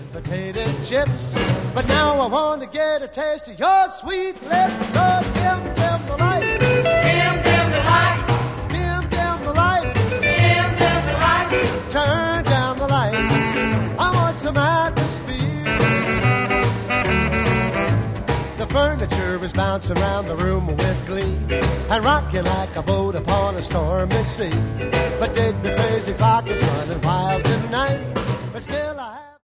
potato chips. But now I want to get a taste of your sweet lips. So dim, dim the light. Dim, dim the light. Dim, dim the light. Dim, dim the light. Turn down the light. I want some atmosphere. The furniture is bouncing around the room with glee and rocking like a boat upon a stormy sea. But did the crazy clock is running wild tonight? But still I